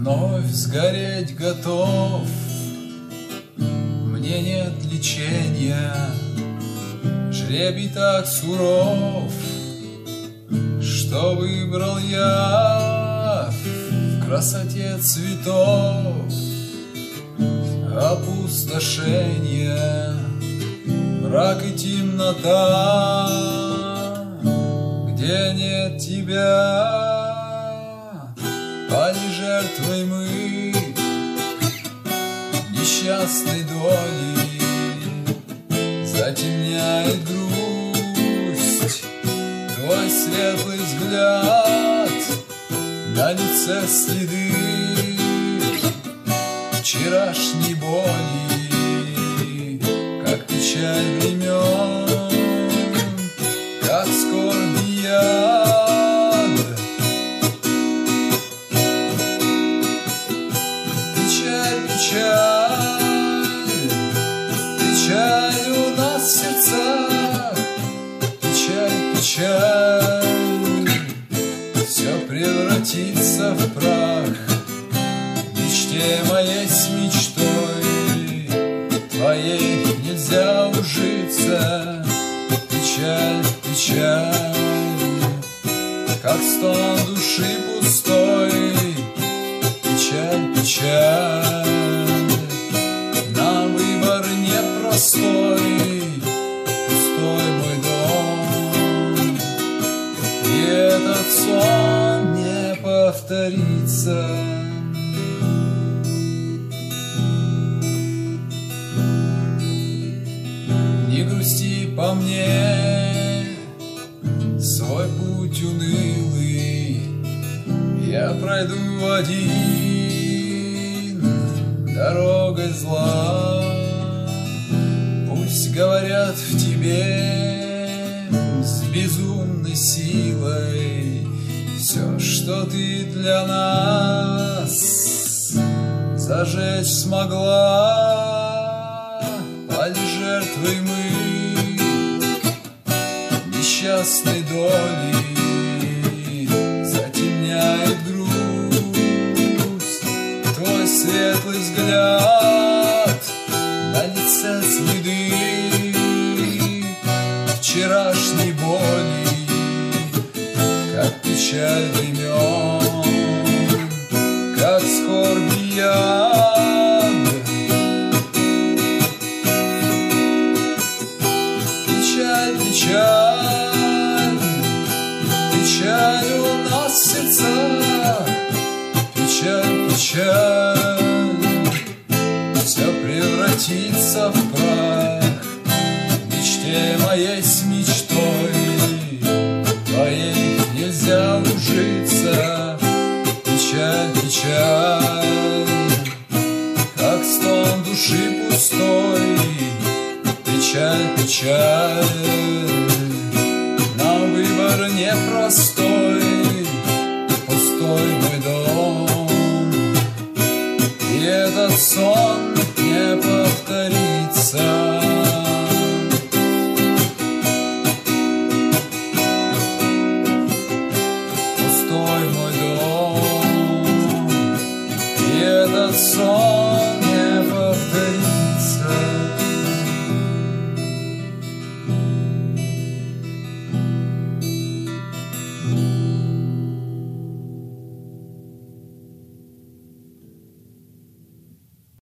вновь сгореть готов. Мне нет лечения, жребий так суров, что выбрал я в красоте цветов. Опустошение, мрак и темнота, где нет тебя, пали жертвой мы несчастной доли. Затемняет грусть твой светлый взгляд, на лице следы вчерашней боли, как печаль времен, как скорбь яд. Печаль, печаль, печаль у нас в сердцах, печаль, печаль, все превратится в прах. Мечте моей с мечтой твоей нельзя ужиться. Печаль, печаль, как стон души пустой. Печаль, печаль, на выбор непростой. Пустой мой дом, и этот сон не повторится. Не грусти по мне, свой путь унылый я пройду один дорогой зла. Пусть говорят в тебе с безумной силой все, что ты для нас зажечь смогла. Пали жертвой мы несчастной доли, затемняет грусть твой светлый взгляд, на лице следы вчерашней боли, как печаль времен, как скорбь яд. Печаль, печаль, печаль у нас в сердцах, печаль, печаль, все превратится в прах. Мечте моей с мечтой твоей нельзя ужиться. Печаль, печаль, как стон души пустой. Печаль, печаль, на выбор непростой. Пустой мой дом, и этот сон не повторится. Пустой мой дом, и этот сон